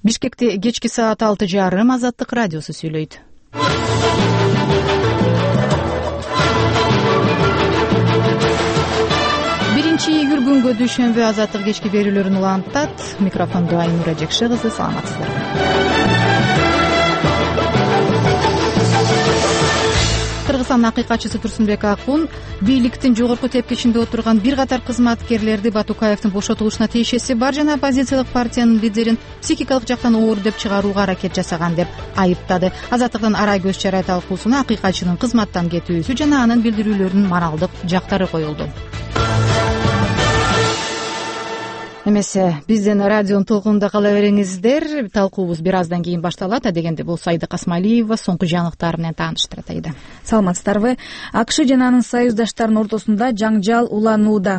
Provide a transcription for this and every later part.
Бишкекте кечки саат 6:30 Азаттык радиосу сүйлөйт. Биринчи июль күнгө дүйшөмбү Азаттык кечки берүүлөрүн улантат. Микрофондо Айнура Жекше кызы, саламатсыздарбы? Кыргызстандын акыйкатчысы Турсунбек Акун бийликтин жогорку тепкичинде отурган бир катар кызматкерлерди Батукаевдин бошотулушуна тиешеси бар жана оппозициялык партиянын лидерин психикалык жактан оор деп чыгарууга аракет жасаган деп айыптады. Азаттыктын ара көз чарай талкуусуна акыйкатчынын кызматтан кетүүсү жана анын билдирүүлөрүнүн моралдык жактары коюлду. Эмесе биздин радионун толкунунда кала бериңиздер. Талкуубуз бир аздан кийин башталат. Адегенде болсо Айда Касмалиева соңку жаңылыктар менен тааныштырат. Айда, саламатсыздарбы? АКШ жана анын союздаштарынын ортосунда жаңжал уланууда.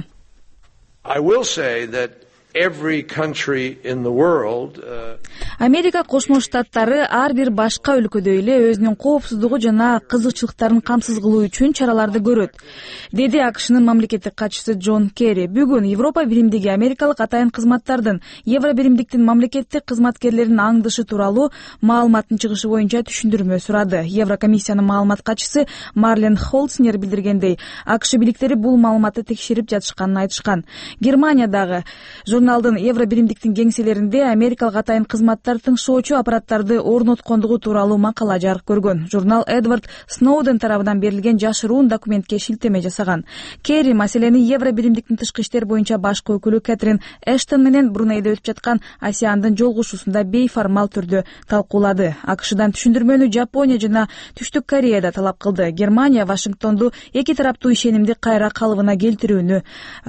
Америка Кошмо Штаттары ар бир башка өлкөдөй эле өзүнүн коопсуздугу жана кызыкчылыктарын камсыз кылуу үчүн чараларды көрөт, деди АКШнын мамлекеттик катчысы Джон Керри. Бүгүн Европа биримдиги америкалык атайын кызматтардын Евро биримдиктин мамлекеттик кызматкерлеринин аңдышы тууралуу маалыматтын чыгышы боюнча түшүндүрмө сурады. Еврокомиссиянын маалымат катчысы Марлен Холцнер билдиргендей, АКШ бийликтери бул маалыматты текшерип жатышканын айтышкан. Германиядагы журналдын Евро биримдиктин кеңселеринде америкалык атайын кызматтар тыңшоочу аппараттарды орноткондугу тууралуу макала жарык көргөн. Журнал Эдвард Сноуден тарабынан берилген жашыруун документке шилтеме жасаган. Керри маселени Евро биримдиктин тышкы иштер боюнча башкы өкүлү Кэтрин Эштон менен Брунейде өтүп жаткан ASEANдын жолугушуусунда бейформал түрдө талкуулады. АКШдан түшүндүрмөнү Жапония жана Түштүк Кореяда талап кылды. Германия Вашингтонду эки тараптуу ишенимди кайра калыбына келтирүүнү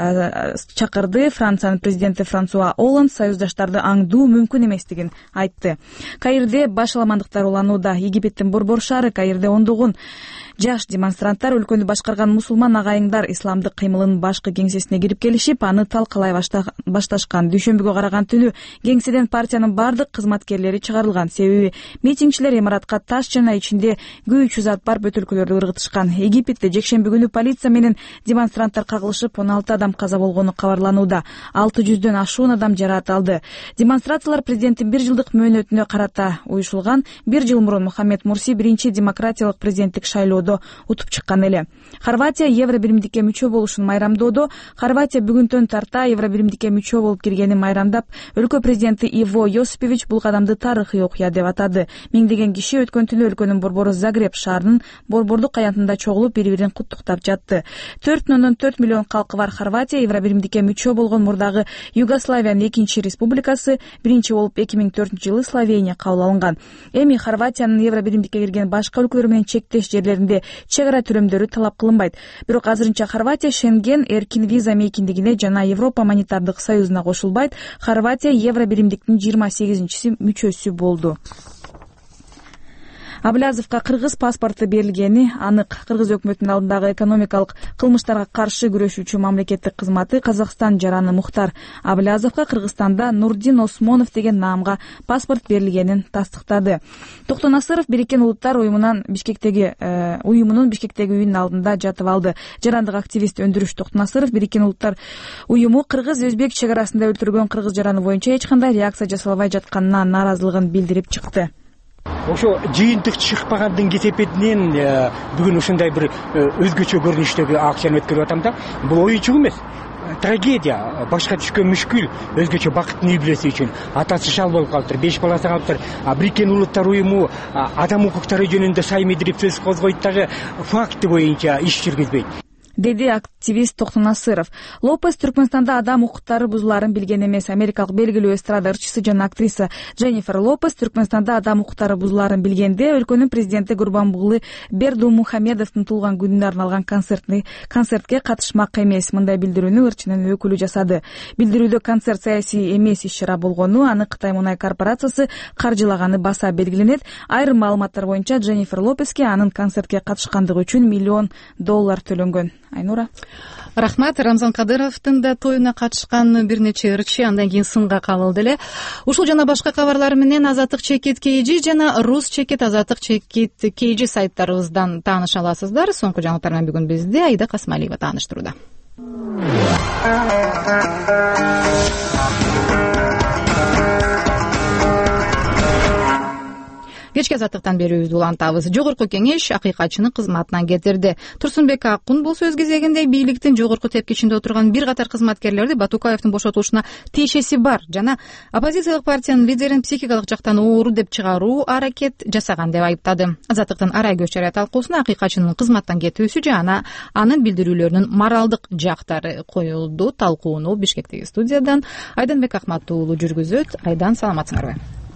чакырды. Франциянын президенти Франсуа Олланд союздаштарды аңдуу мүмкүн эместигин айтты. Каирде башаламандыктар уланууда. Египеттин Борбор шаары Каирде ондогон жаш демонстранттар өлкөнү башкарган мусулман агайыңдар исламдык кыймылынын башкы кеңсесине кирип келишип, аны талкалай башташкан. Дүйшөмбүгө караган түнү кеңседен партиянын бардык кызматкерлери чыгарылган. Себеби митингчилер имаратка таш жана ичинде күйүүчү зат бар бөтөлкөлөрдү ыргытышкан. Египетте жекшемби күнү полиция менен демонстранттар кагылышып, 16 адам каза болгону кабарланууда. 600дөн ашуун адам жараат алды. Демонстрациялар президенттин 1 жылдык мөөнөтүнө карата уюшулган. 1 жыл мурун Мухаммед Мурси биринчи демократиялык президенттик шайлоодо утуп чыккан эле. Хорватия Евро биримдикке мүчө болушун майрамдоодо. Хорватия бүгүнтөн тарта Евро биримдикке мүчө болуп киргенин майрамдап, өлкө президенти Иво Јосипович бул кадамды тарыхый окуя деп атады. Миңдеген киши өткөн түнү өлкөнүн борбору Загреб шаарынын борбордук аянтында чогулуп бири-бирин куттуктап жатты. 4,4 миллион калкы бар Хорватия Евро биримдикке мүчө болгон мурдагы Югославиянын экинчи республикасы, биринчи болуп 2004-жылы Словения кабыл алынган. Эми Хорватиянын Евро биримдикке кирген башка өлкөлөр менен чектеш жерлеринде чек ара түрөмдөрү талап кылынбайт. Бирок азырынча Хорватия Шенген эркин виза мейкиндигине жана Европа монетардык союзуна кошулбайт. Хорватия Евро биримдиктин 28-чи мүчөсү болду. Аблязовго кыргыз паспорту берилгени анык. Кыргыз өкмөтүнүн алдындагы экономикалык кылмыштарга каршы күрөшүүчү мамлекеттик кызматы Казакстан жараны Мухтар Аблязовго Кыргызстанда Нурдин Осмонов деген наамга паспорт берилгенин тастыктады. Токтон Асыров Бириккен Улуттар уюмунун Бишкектеги үйүнүн алдында жатып алды. Жарандык активист Өндүрүш Токтон Асыров Бириккен Улуттар уюму кыргыз-өзбек чек арасында өлтүрүлгөн кыргыз жараны боюнча эч кандай реакция жасалбай жатканына нааразылыгын билдирип чыкты. Ошо жыйынтык чыкпагандын кесепетинен бүгүн ушундай бир өзгөчө көрүнүштөгү акчаны өткөрүп атам да. Бул оюнчук эмес. Трагедия, башка түшкөн мүшкүл, өзгөчө бакыттын үй бүлөсү үчүн. Атасы шал болуп калыптыр, 5 баласы калыптыр. Бириккен Улуттар уюму адам укуктары жөнүндө саймедирип сөз козгойт дагы факты боюнча иш жүргүзбөйт, деди активист Токтон Асыров. Лопес Түркмөнстанда адам укуктары бузуларын билген эмес. Америкалык белгилүү эстрада ырчысы жана актриса Дженнифер Лопес Түркмөнстанда адам укуктары бузуларын билгенде өлкөнүн президенти Гурбангулы Бердумухамедовдун туулган күнүнө арналган концертке катышмак эмес. Мындай билдирүүнү ырчынын өкүлү жасады. Билдирүүдө концерт саясий эмес иш-чара болгону, аны Кытай мунай корпорациясы каржылаганы баса белгиленет. Айрым маалыматтар боюнча Дженнифер Лопеске анын концертке катышкандыгы үчүн $1 миллион төлөнгөн. Айнура. Рахмат. Рамзан Кадыровдун да тоюна катышкан бир нече ырчы андан кийин сынга кабылды эле. Ушул жана башка кабарлар менен Азаттык Чекит KG жана Рус Чекит Азаттык Чекит KG сайттарыбыздан тааныша аласыздар. Соңку жаңылыктар менен бүгүн бизди Айда Касмалиева тааныштырууда. кечки азаттыктан берүүбүздү улантабыз. Жогорку кеңеш акыйкатчыны кызматынан кетирди. Турсунбек Акун бул сөз кезегинде бийликтин жогорку тепкичинде отурган бир катар кызматкерлерди Батукаевдин бошотулушуна тиешеси бар жана оппозициялык партиянын лидерин психикалык жактан оору деп чыгаруу аракет жасаган деп айыптады. Азаттыктын арай көч жарыя талкуусуна акыйкатчынын кызматтан кетүүсү жана анын билдирүүлөрүнүн моралдык жактары коюлду. Талкууну Бишкектеги студиядан Айданбек Акмат уулу жүргүзөт. Айдан, саламатсыңарбы?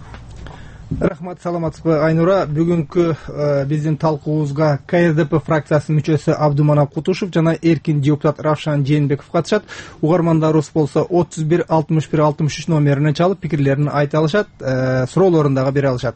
Рахмат, саламатсызбы Айнура. Бүгүнкү биздин талкуубузга КСДП фракциясынын мүчөсү Абдуманап Кутушев жана эркин депутат Равшан Жээнбеков катышат. Угармандарыбыз болсо 31 61 63 номерине чалып пикирлерин айта алышат, суроолорун дагы бере алышат.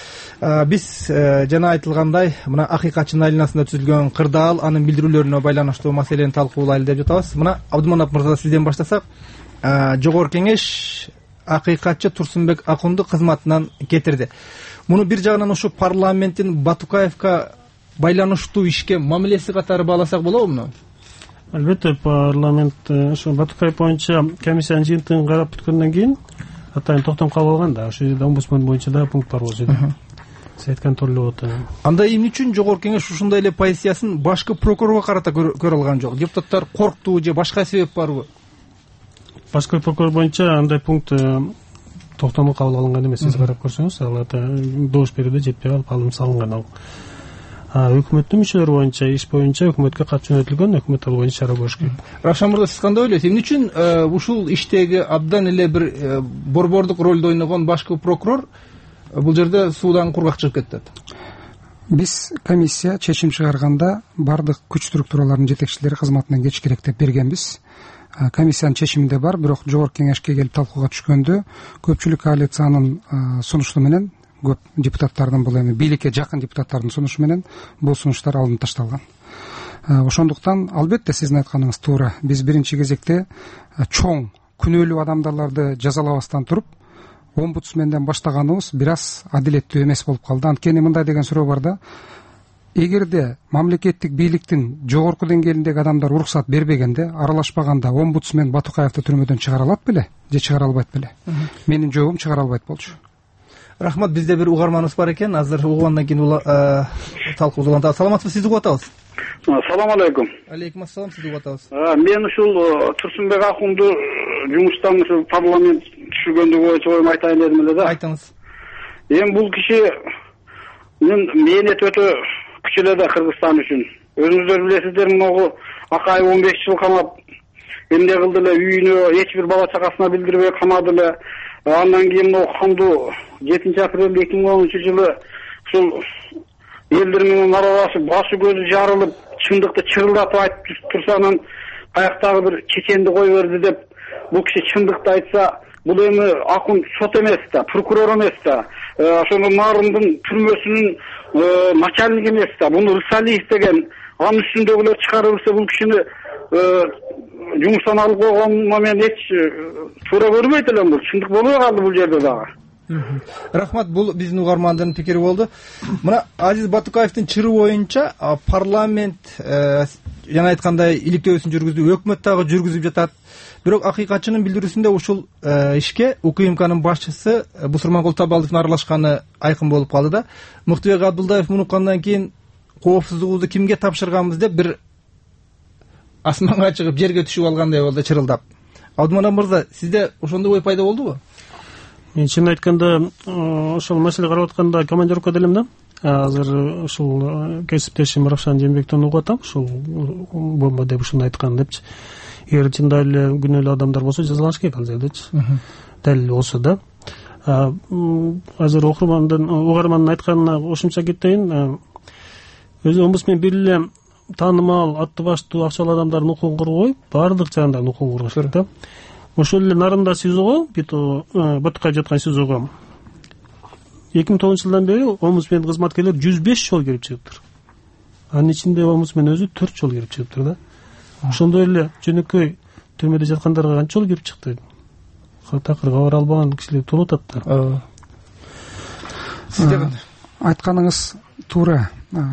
Биз жана айтылгандай мына акыйкатчынын айланасында түзүлгөн кырдаал, анын билдирүүлөрүнө байланыштуу маселени талкуулайлы деп жатабыз. Мына Абдуманап мырза, сизден баштасак, жогорку кеңеш акыйкатчы Турсунбек Акунду кызматынан кетирди. Муну бир жагынан ушу парламенттин Батукаевга байланыштуу ишке мамилеси катары бааласак болобу? Албетте, парламент ушу Батукаев боюнча комиссиянын жыйынтыгын карап бүткөндөн кийин атайын токтоп калып алган да. Ошол жерде омбудсмен боюнча да пункт бар болчу. Сиз айткан торлуу болот. Анда эмне үчүн жогорку кеңеш ушундай эле позициясын башкы прокурорго карата көрө алган жок? Депутаттар коркту же башка себеп барбы? Башкы прокурор боюнча андай пункт токтому кабыл алынган эмес. Сиз карап көрсөңүз, ал добуш берүүдө жетпей калып алым салынган ал. Өкмөттүн мүчөлөрү боюнча, иш боюнча өкмөткө кат жөнөтүлгөн, өкмөт ал боюнча чара көрүш керек. Равшан мырза, сиз кандай ойлойсуз? Эмне үчүн ушул иштеги абдан эле бир борбордук ролду ойногон башкы прокурор бул жерде суудан кургак чыгып кетти? Биз комиссия чечим чыгарганда бардык күч структураларынын жетекчилери кызматынан кетиш керек деп бергенбиз. Комиссиянын чечиминде бар, бирок жогорку кеңешке келип талкууга түшкөндө көпчүлүк коалициянын сунушу менен, көп депутаттардын, бул эми бийликке жакын депутаттардын сунушу менен бул сунуштар алынып ташталган. Ошондуктан албетте сиздин айтканыңыз туура. Биз биринчи кезекте чоң күнөөлүү адамдарды жазалабастан туруп, омбудсменден баштаганыбыз бир аз адилеттүү эмес болуп калды. Анткени мындай деген суроо бар да: эгерде мамлекеттик бийликтин жогорку деңгээлиндеги адамдар уруксат бербегенде, аралашпаганда омбудсмен Батукаевди түрмөдөн чыгара алат беле же чыгара албайт беле? Менин жообум чыгара албайт болчу. Рахмат, бизде бир угарманыбыз бар экен. Азыр угугандан кийин талкуубузду улантабыз. Саламатсызбы, сизди угуп атабыз. Салам алейкум. Алейкум ассалам, сизди угуп атабыз. Мен ушул Турсунбек Акунду жумуштан ушул парламент түшүргөндүгү боюнча оюм айтайын дедим эле да. Айтыңыз. Эми бул кишинин мээнети өтө күч эле да Кыргызстан үчүн. Өзүңүздөр билесиздер, могу Акаев 15 жыл камап, эмне кылды эле, үйүнө эч бир бала чагасына билдирбей камады эле. Андан кийин Акунду 7-апрель 2010-жылы ушул элдер менен аралашып, башы көзү жарылып, чындыкты чырылдатып айтып турса, анан каяктагы бир чеченди кой берди деп, бул киши чындыкты айтса, бул эми Акун сот эмес да, прокурор эмес да, ошону Нарындын түрмөсүнүн начальниги эмес да. Буну Рысалиев деген анын үстүндөгүлөр чыгарылса, бул кишини жумуштан алып койгонума мен эч туура көрбөйт элем. Бул чындык болбой калды бул жерде дагы. Рахмат, бул биздин угармандардын пикири болду. Мына Азиз Батукаевдин чыры боюнча парламент жана айткандай иликтөөсүн жүргүздү, өкмөт дагы жүргүзүп жатат. Бирок акыйкатчынын билдирүүсүндө ушул ишке УКМКнын башчысы Бусурмангул Табалдиевдин аралашканы айкын болуп калды да. Мыктыбек Абдулдаев муну уккандан кийин коопсуздугубузду кимге тапшырганбыз деп бир асманга чыгып жерге түшүп алгандай болду, чырылдап. Абдуманап мырза, сизде ошондой ой пайда болдубу? Мен чын айтканда ошол маселе карап атканда командировкада элем да. Азыр ушул кесиптешим Равшан Жээнбектен угуп атам, ушул бомба деп ушуну айткан депчи. Эгер чында эле күнөөлүү адамдар болсо жазаланыш керек ал жердечи. Дәлел болсо да. Азыр угармандын айтканына кошумча кетейин. Өзү омбудсмен бир эле таанымал, атты баштуу, акчалуу адамдардын укугун коргой, баардык жандардын укугун коргош керек да. Ошол эле Нарында СИЗОго, Батукаев жаткан СИЗОго 2009-жылдан бери омбудсмен кызматкерлер 105 жол кирип чыгыптыр. Анын ичинде омбудсмен өзү 4 жол кирип чыгыптыр да. Ошондой эле жөнөкөй түрмөдө жаткандарга канча жол кирип чыкты? Такырга бара албаган кишилер толуп атат да. Айтканыңыз туура.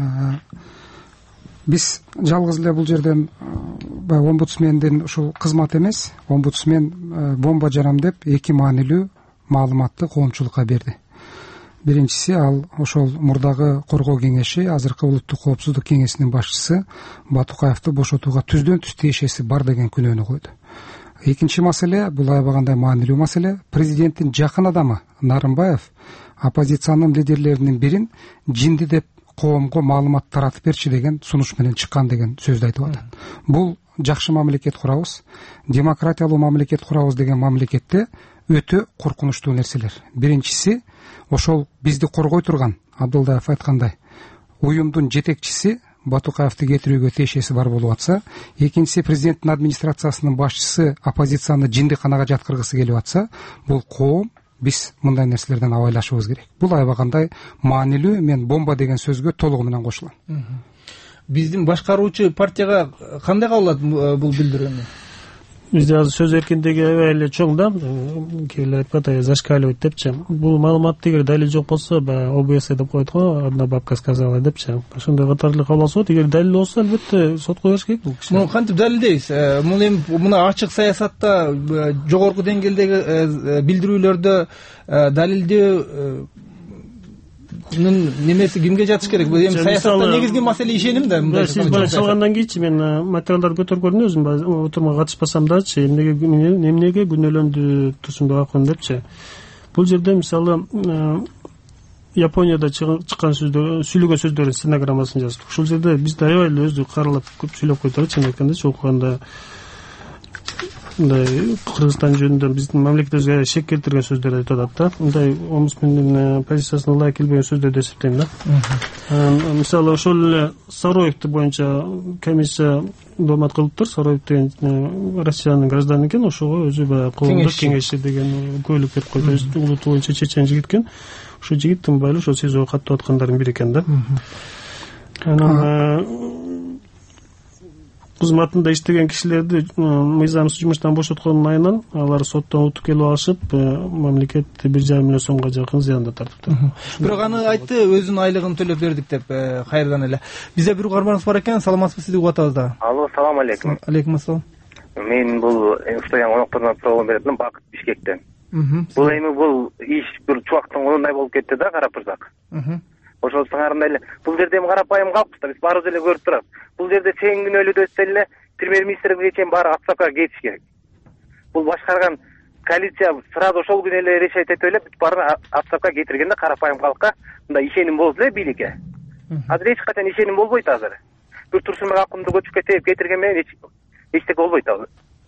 Биз жалгыз эле бул жерден омбудсмендин ушул кызмат эмес, омбудсмен бомба жарам деп 2 маанилүү маалыматты коомчулукка берди. биринчиси ал ошол мурдагы коргоо кеңеши, азыркы улуттук коопсуздук кеңесинин башчысы Батукаевди бошотууга түздөн түз тиешеси бар деген күнөөнү койду. Экинчи маселе, бул аябагандай маанилүү маселе, президенттин жакын адамы Нарымбаев оппозициянын лидерлеринин бирин жинди деп коомго маалымат таратып берчи деген сунуш менен чыккан деген сөздү айтып атат. Бул жакшы мамлекет курабыз, демократиялуу мамлекет курабыз деген мамлекетте өтө коркунучтуу нерселер. Биринчиси, ошол бизди коргой турган Абдулдаев айткандай уюмдун жетекчиси Батукаевди кетирүүгө тиешеси бар болуп атса, экинчиси президенттин администрациясынын башчысы оппозицияны жиндиканага жаткыргысы келип атса, бул коом биз мындай нерселерден абайлашыбыз керек. Бул аябагандай маанилүү, мен бомба деген сөзгө толугу менен кошулам. Биздин башкаруучу партияга кандай кабыл алат бул билдирүүнү? Бизде азыр сөз эркиндиги аябай эле чоң да, кээрлер айтып атат, зашкаливает депчи. Бул маалымат эгер далил жок болсо, баягы ОБС деп коет го, одна бабка сказала депчи. Ошондой катарлы кабыл алсак, эгер далил болсо, албетте сотко бериш керек бул киши. Муну кантип далилдейбиз? Муну эми мына ачык саясатта, жогорку деңгээлдеги билдирүүлөрдө далилдөө немеси кимге жатыш керек? Бул эми саясатта негизги маселе ишеним да. Сиз бара чалгандан кийинчи мен материалдарды көтөргөн өзүм отурумга катышпасам дачы, эмнеге күнөөлөндү Турсунбек акын депчи. Бул жерде мисалы Японияда чыккан сөздөр, сүйлөгөн сөздөрдүн стенограммасын жаздык. Ушул жерде биз да аябай эле өзү каралап көп сүйлөп койдук, чын айтканда, окуганда мындай Кыргызстан жөнүндө биздин мамлекетибизге шек келтирген сөздөр айтып атат да. Мындай омбудсмендин позициясына ылайык келбеген сөздөр деп эсептейм да. Мисалы ошол эле Сароев боюнча комиссия доомат кылыптыр. Сароев деген Россиянын гражданы экен, ошого өзү баягы коомдук кеңешчи деген көйлөк берип койду. Улуту боюнча чечен жигит экен. Ошол жигит тынбай эле ошол СИЗОго каттап аткандардын бири экен да. Анан кызматында иштеген кишилерди мыйзамсыз жумуштан бошоткондун айынан алар соттон утуп келип алышып, мамлекет 1,5 миллион сомго жакын зыянда тартыптыр. Бирок аны айтты, өзүнүн айлыгын төлөп бердик деп, кайрадан эле. Бизде бир угарманыбыз бар экен, саламатсызбы, сизди угуп атабыз да. Алло, салам алейкум. Алейкум ассалам. Мен бул уктаган конокторуна программа бердим, Бакыт Бишкектен. Бул эми бул иш бир чубактын колундай болуп кетти да, карап турсак. Ошол сыңарында эле бул жерде эми карапайым калкпыз да, биз баарыбыз эле көрүп турабыз. Бул жерде чейин күнөөлүү өтсө эле премьер-министрге чейин баары отставкага кетиш керек. Бул башкарган коалиция сразу ошол күнү эле решать этип эле бүт баарын отставкага кетиргенде карапайым калкка мындай ишеним болду эле бийликке. Азыр эч качан ишеним болбойт азыр. Бир Турсунбек акымды көчүп кетирген менен эчтеке болбойт азыр.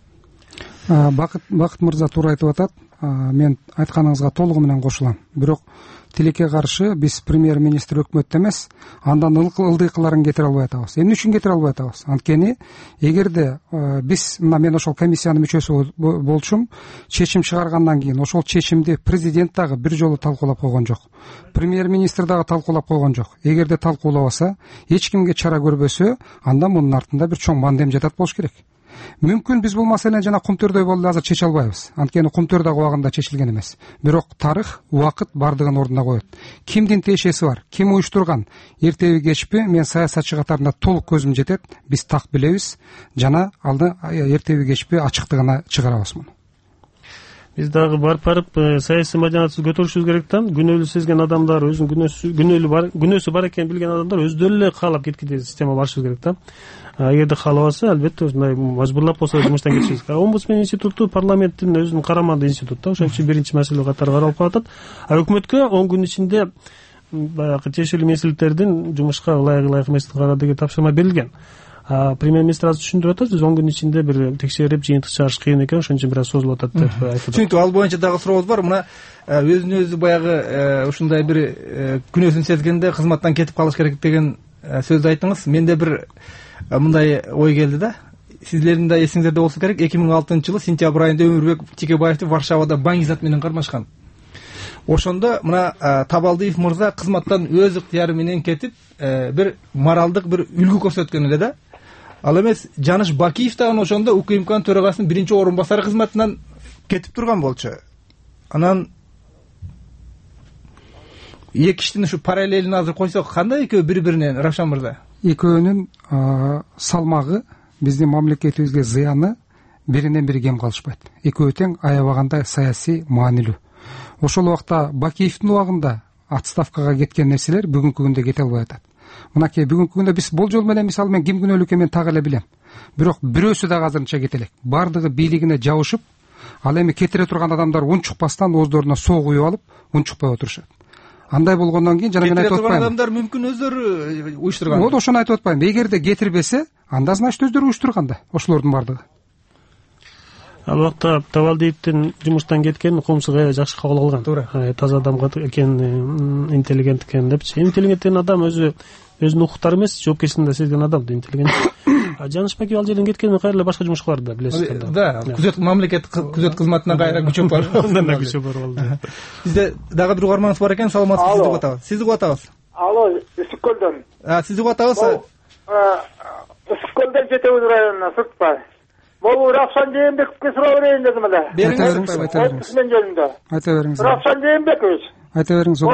Бакыт мырза туура айтып атат. Мен айтканыңызга толугу менен кошулам. Бирок тилекке каршы биз премьер-министр өкмөттө эмес, андан ылдыйкыларын кетире албай атабыз. Эмне үчүн кетире албай атабыз? Анткени эгерде биз, мен ошол комиссиянын мүчөсү болчумун, чечим чыгаргандан кийин ошол чечимди президент дагы бир жолу талкуулап койгон жок. Премьер-министр дагы талкуулап койгон жок. Эгерде талкуулабаса, эч кимге чара көрбөсө, анда мунун артында бир чоң мандем жатат болуш керек. Мүмкүн биз бул маселени жана кумтөрдөй болду азыр чече албайбыз. Анткени кумтөр дагы убагында чечилген эмес. Бирок тарых, убакыт бардыгын ордуна коет. Кимдин тиешеси бар, ким уюштурган, эртеби кечпи мен саясатчы катарында толук көзүм жетет. Биз так билебиз жана алды эртеби кечпи ачыктыгына чыгарабыз муну. Биз дагы барып саясий маданиятыбызды көтөрүшүбүз керек да. Күнөөлүү сезген адамдар, өзүнүн күнөөсү бар экенин билген адамдар өздөрү эле каалап кеткидей система барышыбыз керек да. Эгерде каалабаса, албетте ушундай мажбурлап болсо жумуштан кетишибиз керек. Омбудсмен институту парламенттин өзүнүн карамагындагы институт да. Ошон үчүн биринчи маселе катары каралып калат. Өкмөткө 10 күн ичинде баягы тиешелүү министрликтердин жумушка ылайык эместигин кароо деген тапшырма берилген. Премьер-министр азыр түшүндүрүп атат, биз 10 күн ичинде бир текшерип жыйынтык чыгарыш кыйын экен, ошон үчүн бир аз созулуп атат деп айтып. Түшүнүктүү, ал боюнча дагы сурообуз бар. Мына өзүн-өзү баягы ушундай бир күнөөсүн сезгенде кызматтан кетип калыш керек деген сөздү айттыңыз. Менде бир мындай ой келди да. Сиздердин да эсиңиздерде болсо керек, 2006-жылы сентябрь айында Өмүрбек Текебаевди Варшавада баңгизат менен кармашкан. Ошондо мына Табалдиев мырза кызматтан өз ыктыяры менен кетип, бир моралдык бир үлгү көрсөткөн эле да. Ал эмес Жаныш Бакиев дагы ошондо УКМКнын төрагасынын биринчи орун басары кызматынан кетип турган болчу. Анан эки кишинин ушу параллелин азыр койсок, кандай экөө бири-биринен, Равшан мырза? Экөөнүн салмагы, биздин мамлекетибизге зыяны биринен бири кем калышпайт. Экөө тең аябагандай саясий маанилүү. Ошол убакта Бакиевдин убагында отставкага кеткен нерселер бүгүнкү күндө кете албай атат. Мынакей бүгүнкү күндө биз болжол менен мисалы мен ким күнөөлүү экенин так эле билем. Бирок бирөөсү дагы азырынча кете элек. Бардыгы бийлигине жабышып, ал эми кетире турган адамдар унчукпастан ооздоруна соо куюп алып, унчукпай отурушат. Андай болгондон кийин жана мен айтып атпаймынбы? Кетире турган адамдар мүмкүн өздөрү уюштурган. Вот ошону айтып атпаймынбы? Эгерде кетирбесе, анда значит өздөрү уюштурган да, ошолордун бардыгы. Ал убакта Табалдиевдин жумуштан кеткенин коомчулук аябай жакшы кабыл алган. Туура. Таза адам экен, интеллигент экен депчи. Интеллигент деген адам өзүнүн укуктары эмес, жоопкерчилигин сезген адам да интеллигент. Жанышбек ал жерден кеткенин кайра башка жумушка барды, билесиз да. Да, күзөт мамлекеттик күзөт кызматына кайра көчүп барып. Андан да көчүп барып алды. Бизде дагы бир угарманыбыз бар экен, саламатсызбы, сизди угуп атабыз. Сизди угуп атабыз. Алло, Ысык-Көлдөн. Сизди угуп атабыз. Ысык-Көлдөн Жетебиз районунан Сыртпай. Могу Равшан Жээнбековге суроо берейин дедим эле. Бериңиз. Мен жөнүндө. Айта бериңиз. Равшан Жээнбекович. Айта бериңиз.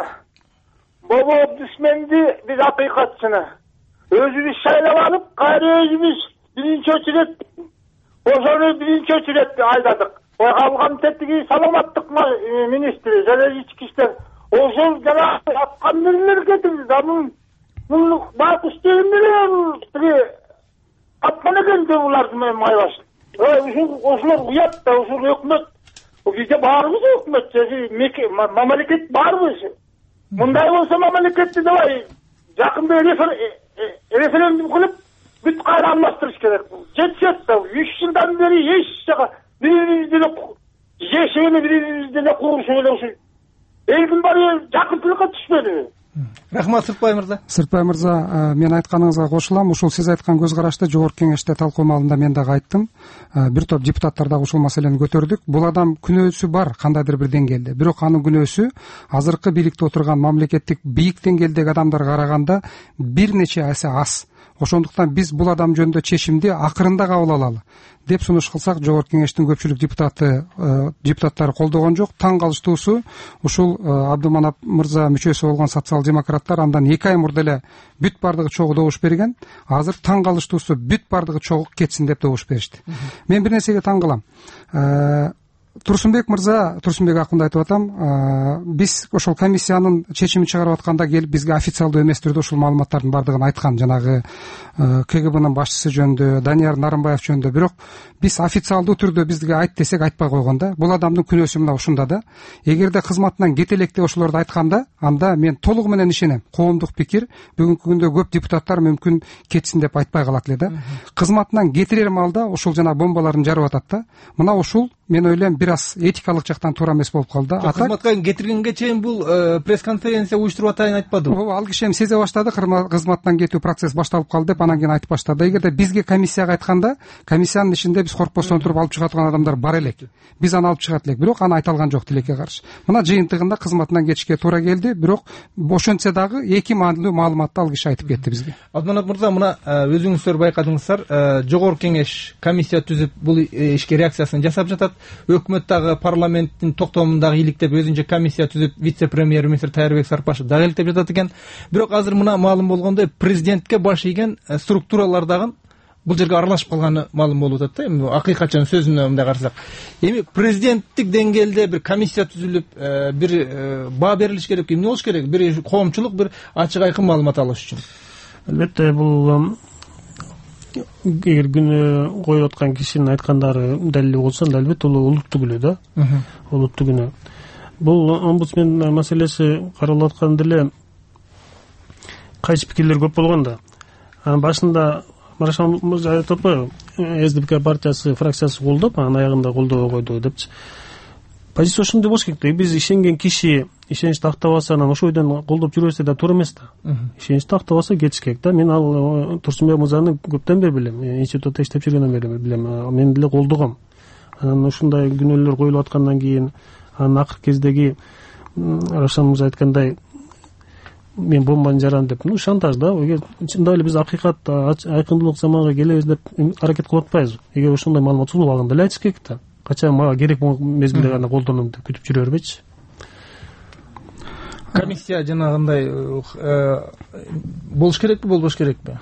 Могу омбудсменди биз акыйкатчыны өзүбүз шайлап алып, кайра өзүбүз биринчи очередь ошону биринчи очередь айдадык. Калган тетиги саламаттык министри жана ички иштер. Ошол жана аткан нерлер кетирди да муну байкуш дегендер аткан экен деп уларды мен майбаш. Ошолор уят да, ошол өкмөт. Бизде баарыбыз өкмөт, мамлекет баарыбыз. Мындай болсо мамлекетти давай жакында референдум кылып бүт кайра алмаштырыш керек. Жетишет да, 3 жылдан бери эч жака бири-бирибизди жешени бири-бирибизди курушуп эле ушул элдин баары жакынчылыкка түшпөдү. Рахмат, Сыртпай мырза. Сыртпай мырза, мен айтканыңызга кошулам. Ушул сиз айткан көз карашты жогорку кеңеште талкуу маалында мен дагы айттым. Бир топ депутаттар дагы ушул маселени көтөрдүк. Бул адам күнөөсү бар кандайдыр бир деңгээлде. Бирок анын күнөөсү азыркы бийликте отурган мамлекеттик бийик деңгээлдеги адамдарга караганда бир нече эсе аз. Ошондуктан биз бул адам жөнүндө чечимди акырында кабыл алалы деп сунуш кылсак, жогорку кеңештин көпчүлүк депутаттары колдогон жок. Таң калыштуусу ушул Абдуманап мырза мүчөсү болгон социал-демократтар андан 2 ай мурда эле бүт бардыгы чогуу добуш берген. Азыр таң калыштуусу бүт бардыгы чогуу кетсин деп добуш беришти. Мен бир нерсеге таң калам. Турсунбек мырза, Турсунбек акынды айтып атам, биз ошол комиссиянын чечимин чыгарып атканда келип бизге официалдуу эмес түрдө ушул маалыматтардын бардыгын айткан, жанагы КГБнын башчысы жөнүндө, Данияр Нарымбаев жөнүндө. Бирок биз официалдуу түрдө бизге айт десек айтпай койгон да. Бул адамдын күнөөсү мына ушунда да. Эгерде кызматынан кете элек деп ошолорду айтканда, анда мен толугу менен ишенем. Коомдук пикир бүгүнкү күндө көп депутаттар мүмкүн кетсин деп айтпай калат эле да. Кызматынан кетирер маалда ушул жана бомбаларын жарып атат да. Мына ушул мен ойлойм бир аз этикалык жактан туура эмес болуп калды. Кызматка кетиргенге чейин бул пресс-конференция уюштуруп атайын айтпадыбы? Ооба, ал киши эми сезе баштады, кызматтан кетүү процесс башталып калды деп анан кийин айтып баштады. Эгерде бизге комиссияга айтканда, комиссиянын ишинде биз коркпостон туруп алып чыга турган адамдар бар элек. Биз аны алып чыгат элек, бирок аны айта алган жок тилекке каршы. Мына жыйынтыгында кызматынан кетишке туура келди, бирок ошентсе дагы 2 маанилүү маалыматты ал киши айтып кетти бизге. Абдуманап мырза, мына өзүңүздөр байкадыңыздар, жогорку кеңеш комиссия түзүп бул ишке реакциясын жасап жатат. Өкмөт дагы парламенттин токтомундагы иликтеп өзүнчө комиссия түзүп, вице-премьер-министр Тайырбек Сарпашев дагы иликтеп жатат экен. Бирок азыр мына маалым болгондой, президентке баш ийген структуралар дагы бул жерге аралашып калганы маалым болуп атат да. Эми акыйкатчынын сөзүнө мындай карасак, эми президенттик деңгээлде бир комиссия түзүлүп, бир баа берилиш керек, эмне болуш керек? Бир коомчулук бир ачык айкын маалымат алыш үчүн. Албетте бул эгер күнөө коюп аткан кишинин айткандары далил болсо, албетте бул улуттук күнөө да. Улуттук күнөө. Бул омбудсмен маселеси каралып атканда эле кайсы пикирлер көп болгон да. Башында Маршал мырза айтып атпайбы, СДПК партиясы фракциясы колдоп, анан аягында колдобой койду депчи. Позиция ошондой болуш керек. Биз ишенген киши ишеничти актабаса, анан ошол бойдон колдоп жүрөбүз да туура эмес да. Ишеничти актабаса кетиш керек да. Мен ал Турсунбек мырзаны көптөн бери билем, институтта иштеп жүргөндөн бери билем. Мен деле колдогом. Анан ушундай күнөөлөр коюлуп аткандан кийин, анын акыркы кездеги Равшан мырза айткандай мен бомбаны жарам деп, шантаж да. Эгер чындап эле биз акыйкат айкындылык заманга келебиз деп аракет кылып атпайбыз. Эгер ошондой маалымат сулуу алганда эле айтыш керек да. Качан мага керек болгон мезгилде гана колдоном деп күтүп жүрө бербейчи. Комиссия жанагындай болуш керекпи, болбош керекпи?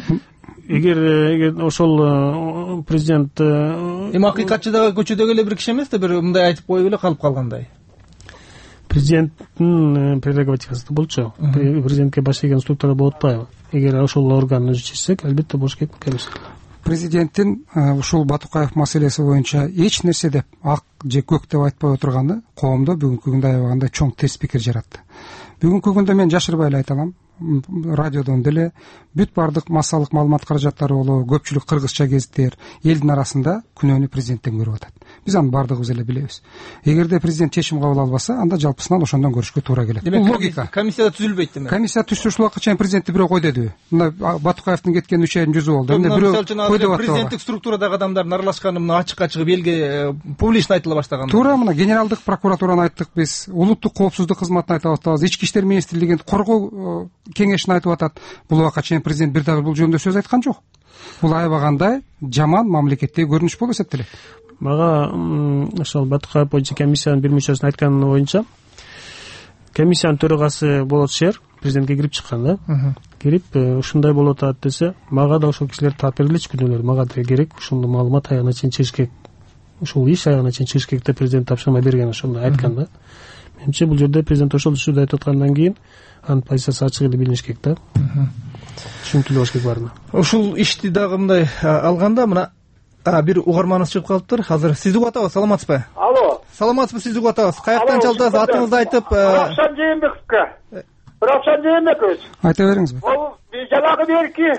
Эгер ошол президент эми акыйкатчы дагы көчөдөгү эле бир киши эмес да, бир мындай айтып коюп эле калып калгандай. президенттин прерогативасы болчу. Президентке баш ийген структура болуп атпайбы? Эгер ошол орган өзү чечсек, албетте болуш керек комиссия. Президенттин ушул Батукаев маселеси боюнча эч нерсе деп ак же көк деп айтпай отурганы коомдо бүгүнкү күндө аябаганда чоң терс пикир жаратты. Бүгүнкү күндө мен жашырбай эле айта алам, радиодон деле бүт баардык массалык маалымат каражаттары болобу, көпчүлүк кыргызча гезиттер элдин арасында күнөөнү президенттен көрүп атат. Биз аны баардыгыбыз эле билебиз. Эгерде президент чечим кабыл албаса, анда жалпысынан ошондон көрүшкө туура келет. Бул логика. Комиссия түзүлбөйт демек. Комиссия түзсө ушул убакка чейин президентти бирөө кой дедиби? Мына Батукаевдин кеткен 3 айдын жүзү болду. Эмне бирөө кой деп атты? Президенттик структурадагы адамдардын аралашканы мына ачыкка чыгып элге публично айтыла баштаган. Туура, мына генералдык прокуратураны айттык биз, улуттук коопсуздук кызматын айтып атабыз, ички иштер министрлигин коргоо кеңешин айтып атат. Бул убакка чейин президент бир дагы бул жөнүндө сөз айткан жок. Бул аябагандай жаман мамлекеттеги көрүнүш болуп эсептелет. Мага ошол Батукаев боюнча комиссиянын бир мүчөсүнүн айтканы боюнча, комиссиянын төрагасы болот шер президентке кирип чыккан да. Кирип ушундай болуп атат десе, мага да ошол кишилер таап бергилечи күнөөлөр, мага да керек ушул маалымат аягына чейин чыгыш керек. Ушул иш аягына чейин чыгыш керек деп президент тапшырма берген, ошондой айткан да. Менимче бул жерде президент ошол түшүндү айтып аткандан кийин анын позициясы ачык эле билиниш керек да. Түшүнүктүү болуш керек баарына. Ушул ишти дагы мындай алганда мына бир угарманыбыз чыгып калыптыр. Азыр сизди угуп атабыз, саламатсызбы? Алло. Саламатсызбы, сизди угуп атабыз. Каяктан чалдыңыз? Атыңызды айтып. Равшан Жээнбековке. Равшан Жээнбеков. Айта бериңизби. Бул жанагы берки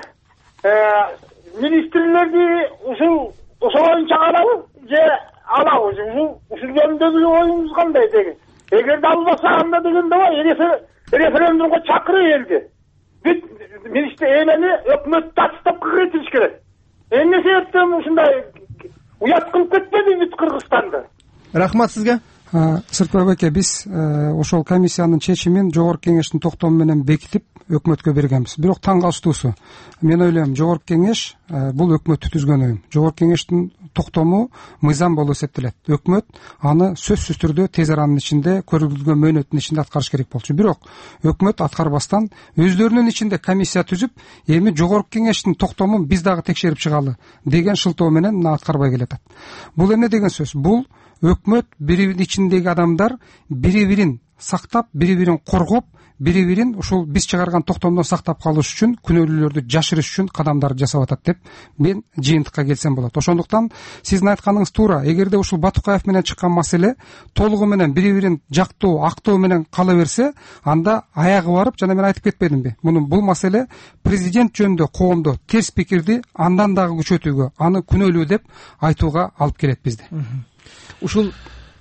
министрлерди ушул боюнча алабы же алабыз? Ушул жөнүндөгү оюңуз кандай деген? Эгерде албаса анда дегенде референдумга чакырып элди. Бүт министр эмени өкмөттү отставкага киргизиш керек. Эмне себептен ушундай уят кылып кетпеди бүт Кыргызстанды? Рахмат сизге. Сыртбай аке, биз ошол комиссиянын чечимин жогорку кеңештин токтому менен бекитип өкмөткө бергенбиз. Бирок таң калыштуусу, мен ойлойм, жогорку кеңеш бул өкмөттү түзгөн уюм. Жогорку кеңештин токтому мыйзам болуп эсептелет. Өкмөт аны сөзсүз түрдө тез аранын ичинде, көрүлгөн мөөнөттүн ичинде аткарыш керек болчу. Бирок өкмөт аткарбастан өздөрүнүн ичинде комиссия түзүп, эми жогорку кеңештин токтомун биз дагы текшерип чыгалы деген шылтоо менен мына аткарбай келатат. Бул эмне деген сөз? Бул өкмөт биринин ичиндеги адамдар бири-бирин сактап, бири-бирин коргоп, бири-бирин ушул биз чыгарган токтомдон сактап калыш үчүн, күнөөлүүлөрдү жашырыш үчүн кадамдарды жасап атат деп мен жыйынтыкка келсем болот. Ошондуктан сиздин айтканыңыз туура. Эгерде ушул Батукаев менен чыккан маселе толугу менен бири-бирин жактоо, актоо менен кала берсе, анда аягы барып, жана мен айтып кетпедимби? Бул маселе президент жөнүндө коомдо терс пикирди андан дагы күчөтүүгө, аны күнөөлүү деп айтууга алып келет бизди. Ушул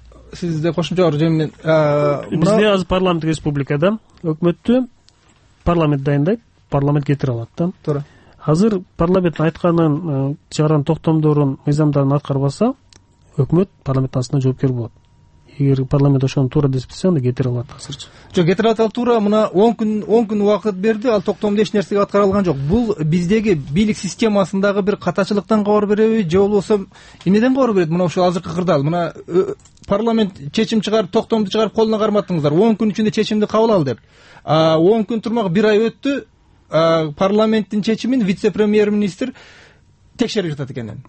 сизде кошумча бар жөн менен бизде азыр парламенттик республикада өкмөттү парламент дайындайт, парламент кетире алат да. Туура. Азыр парламенттин айтканын чыгарган токтомдорун, мыйзамдарын аткарбаса, өкмөт парламенттин астында жоопкер болот. Эгер парламент ошону туура десе, анда кетире алат азырчы. Жок, кетире алат туура. Мына 10 күн убакыт берди, ал токтомдо эч нерсеге аткарылган жок. Бул биздеги бийлик системасындагы бир катачылыктан кабар береби, же болбосо эмнеден кабар берет? Мына ушул азыркы кырдаал. Мына парламент чечим чыгарып, токтомду чыгарып колуна карматтыңыздар. 10 күн ичинде чечимди кабыл ал деп. 10 күн турмак 1 ай өттү. Парламенттин чечимин вице-премьер-министр текшерип жатат экен.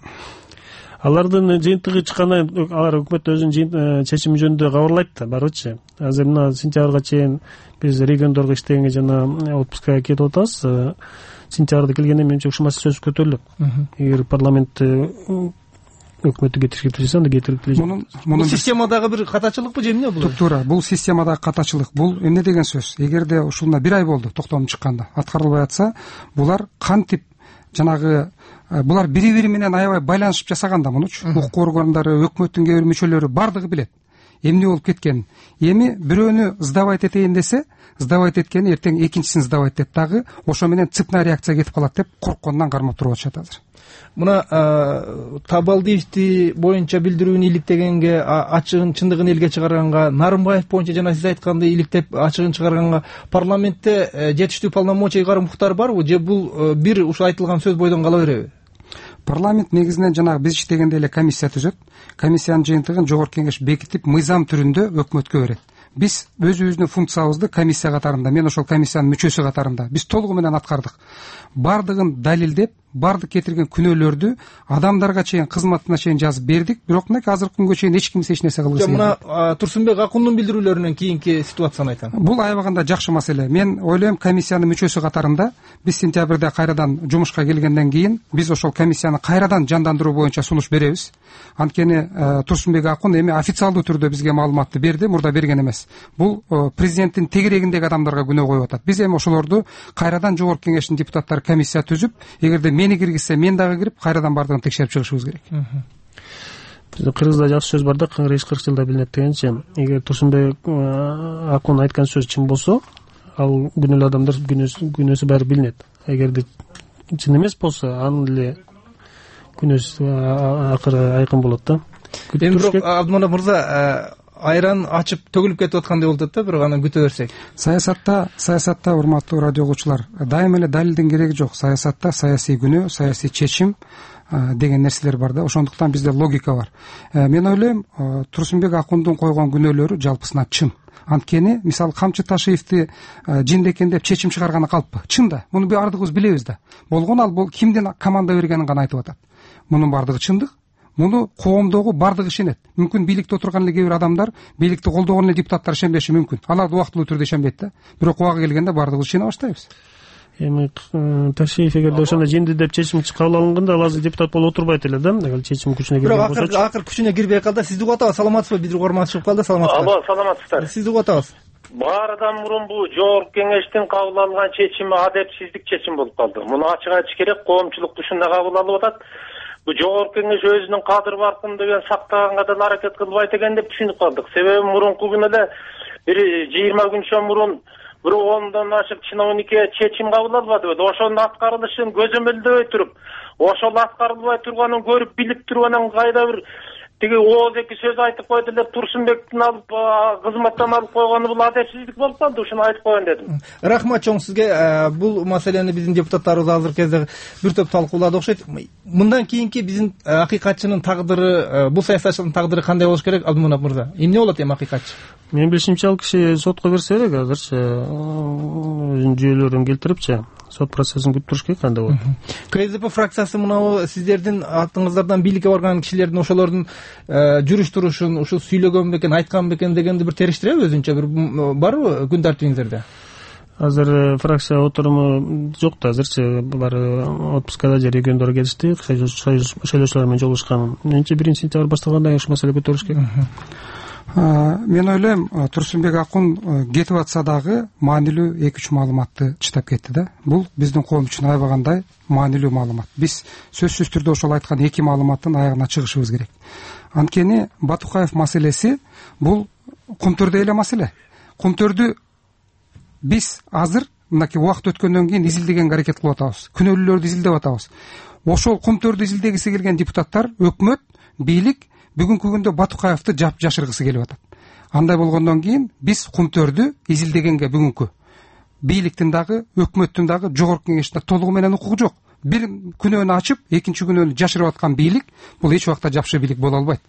Алардын жыйынтыгы чыккандан кийин алар өкмөт өзүнүн чечими жөнүндө кабарлайт да, барбычы. Азыр мына сентябрга чейин биз региондорго иштегенге жана отпускага кетип атабыз. Сентябрда келгенде менимче ушул маселе сөз көтөрүлөт. Эгер парламент өкмөттү кетиришке тирешсе, анда кетирип келет. Бул системадагы бир катачылыкпы же эмне бул? Туура, бул системадагы катачылык. Бул эмне деген сөз? Эгерде ушуна 1 ай болду токтом чыкканда, аткарылбай атса, булар кантип жанагы булар бири-бири менен аябай байланышып жасаганда мунучу укук органдары, өкмөттүн кээ бир мүчөлөрү бардыгы билет эмне болуп кеткенин. Эми бирөөнү сдавать этейин десе, сдавать эткени эртең экинчисин сдавать этет дагы, ошо менен цепная реакция кетип калат деп корккондон кармап туруп атышат азыр. Мына Табалдиевти боюнча билдирүүнү иликтегенге, ачыгын чындыгын элге чыгарганга, Нарымбаев боюнча жана сиз айткандай иликтеп ачыгын чыгарганга парламентте жетиштүү полномочий кар муктар барбы, же бул бир ушул айтылган сөз бойдон кала береби? Парламент негизинен жанагы биз иштегенде эле комиссия түзөт. Комиссиянын жыйынтыгын жогорку кеңеш бекитип, мыйзам түрүндө өкмөткө берет. Биз өзүбүздүн функциябызды комиссия катарында, мен ошол комиссиянын мүчөсү катарында биз толугу менен аткардык. Бардыгын далилдеп, баардык кетирген күнөөлөрдү адамдарга чейин, кызматына чейин жазып бердик, бирок мынакей азыркы күнгө чейин эч кимсе эч нерсе кылгысы келбейт. Мына Турсунбек Акундун билдирүүлөрүнөн кийинки ситуацияны айтам. Бул аябаганда жакшы маселе. Мен ойлойм, комиссиянын мүчөсү катарында биз сентябрда кайрадан жумушка келгенден кийин биз ошол комиссияны кайрадан жандандыруу боюнча сунуш беребиз. Анткени Турсунбек Акун эми официалдуу түрдө бизге маалыматты берди, мурда берген эмес. Бул президенттин тегерегиндеги адамдарга күнөө коюп атат. Биз эми ошолорду кайрадан жогорку кеңештин депутаттары комиссия түзүп, эгерде мени киргизсе, мен дагы кирип кайрадан бардыгын текшерип чыгышыбыз керек. Бизде кыргызда жакшы сөз бар да, кыңыр иш 40 жылда билинет дегенче. Эгер Турсунбек Акун айткан сөз чын болсо, ал күнөөлүү адамдар күнөөсү баары билинет. Эгерде чын эмес болсо, анын эле күнөөсү акыры айкын болот да. Эми бирок Абдыманап мырза, айран ачып төгүлүп кетип аткандай болуп атат да, бирок аны күтө берсек. Саясатта урматтуу радио угуучулар, дайыма эле далилдин кереги жок. Саясатта саясий күнөө, саясий чечим деген нерселер бар да. Ошондуктан бизде логика бар. Мен ойлойм, Турсунбек Акундун койгон күнөөлөрү жалпысынан чын. Анткени, мисалы, Камчы Ташиевди жиндекен деп чечим чыгарганы калппы? Чын да. Муну баардыгыбыз билебиз да. Болгон ал бул кимдин команда бергенин гана айтып атат. Мунун баардыгы чындык. Муну коомдогу баардыгы ишенет. Мүмкүн бийликте отурган эле кээ бир адамдар, бийликти колдогон эле депутаттар ишенбеши мүмкүн. Алар убактылуу түрдө ишенбейт да. Бирок убагы келгенде баардыгыбыз ишене баштайбыз. Эми Ташиев эгерде ошондо жинди деп чечим кабыл алынганда, ал азыр депутат болуп отурбайт эле да. Эгер чечим күчүнө кирген болсо. Бирок акыр күчүнө кирбей калды. Сизди угуп атабыз. Саламатсызбы? Бир угарман чыгып калды. Саламатсызбы? Алло, саламатсыздар. Сизди угуп атабыз. Баарыдан мурун бул жогорку кеңештин кабыл алган чечими адепсиздик чечим болуп калды. Муну ачык айтыш керек, коомчулук ушундай кабыл алып атат. Бул жогорку кеңеш өзүнүн кадыр баркын деген сактаганга да аракет кылбайт экен деп түшүнүп калдык. Себеби мурунку күнү эле бир 20 күнчө мурун бир 10дон ашык чиновникке чечим кабыл албады. Ошонун аткарылышын көзөмөлдөбөй туруп, ошол аткарылбай турганын көрүп билип туруп, анан кайда бир тиги ооз эки сөз айтып койду деп Турсунбектин алып кызматтан алып койгону бул адепсиздик болуп калды. Ушуну айтып коеюн дедим. Рахмат чоң сизге. Бул маселени биздин депутаттарыбыз азыр кезде бир топ талкуулады окшойт. Мындан кийинки биздин акыйкатчынын тагдыры, бул саясатчынын тагдыры кандай болуш керек, Абдыманап мырза? Эмне болот эми акыйкатчы? Менин билишимче, ал киши сотко берсе элек азырчы, өзүнүн жүйөлөрүн келтирипчи, сот процессин күтүп туруш керек. Кандай болот? КСДП фракциясы мына сиздердин атыңыздардан бийликке барган кишилердин ошолордун жүрүш турушун ушу сүйлөгөн бекен, айткан бекен дегенди бир териштиреби, өзүнчө бир барбы күн тартибиңиздерде? Азыр фракция отуруму жок да, азырчы баары отпускада же региондорго кетишти, шайлоочулар менен жолугушкан. Менимче 1-сентябрь башталгандан кийин ушу маселе көтөрүлүш керек. Мен ойлойм, Турсунбек Акун кетип атса дагы маанилүү 2-3 маалыматты чыдап кетти да. Бул биздин коом үчүн аябагандай маанилүү маалымат. Биз сөзсүз түрдө ошол айткан 2 маалыматтын аягына чыгышыбыз керек. Анткени Батукаев маселеси бул кумтөрдө эле маселе. Кумтөрдү биз азыр мынакей убакыт өткөндөн кийин изилдегенге аракет кылып атабыз. Күнөөлүүлөрдү изилдеп атабыз. Ошол кумтөрдү изилдегиси келген депутаттар, өкмөт, бийлик бүгүнкү күндө Батукаевди жашыргысы келип атат. Андай болгондон кийин биз кумтөрдү изилдегенге бүгүнкү бийликтин дагы, өкмөттүн дагы, жогорку кеңештин толугу менен укугу жок. Бир күнөөнү ачып, экинчи күнөөнү жашырып аткан бийлик бул эч убакта жакшы бийлик боло албайт.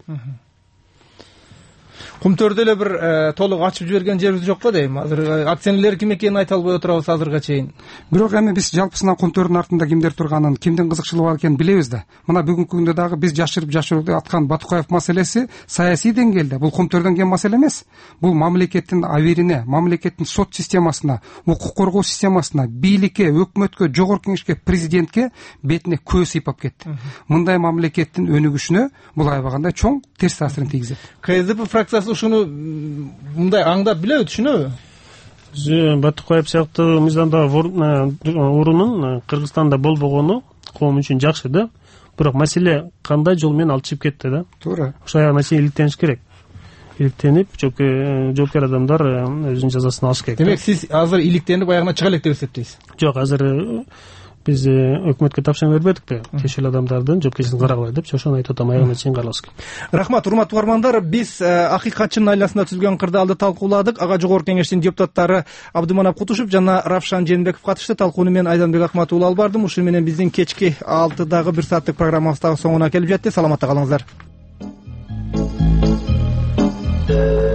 Кумтөрдө эле бир толук ачып жиберген жерибиз жокпу дейм. Азыр акционерлер ким экенин айта албай отурабыз азырга чейин. Бирок эми биз жалпысынан кумтөрдүн артында кимдер турганын, кимдин кызыкчылыгы бар экенин билебиз да. Мына бүгүнкү күндө дагы биз жашырып аткан Батукаев маселеси саясий деңгээлде бул кумтөрдөн келген маселе эмес. Бул мамлекеттин абийирине, мамлекеттин сот системасына, укук коргоо системасына, бийликке, өкмөткө, жогорку кеңешке, президентке бетине көз сыйпап кетти. Мындай мамлекеттин өнүгүшүнө бул аябагандай чоң терс таасирин тийгизет. КСДП фракциясы ушуну мындай аңдап билеби, түшүнөбү? Батукаев сыяктуу мыйзамдагы орунун Кыргызстанда болбогону коом үчүн жакшы да. Бирок маселе кандай жол менен алып чыгып кетти да. Туура. Ошол аягына чейин иликтениш керек. Иликтенип, жоопкер адамдар өзүнүн жазасын алыш керек. Демек, сиз азыр иликтенип аягына чыга элек деп эсептейсиз? Жок, азыр биз өкмөткө тапшырма бербедикпи? Тиешелүү адамдардын жоопкерчилигин карагыла деп, ошону айтып атам, аягына чейин каралыш керек. Рахмат, урматтуу угармандар. Биз акыйкатчынын айласында түзүлгөн кырдаалды талкууладык. Ага жогорку кеңештин депутаттары Абдыманап Кутушев жана Равшан Жээнбеков катышты. Талкууну мен Айданбек Акматов уулу алып бардым. Ушуну менен биздин кечки 6-дагы 1 сааттык программабыз дагы соңуна келип жетти. Саламатта калыңыздар.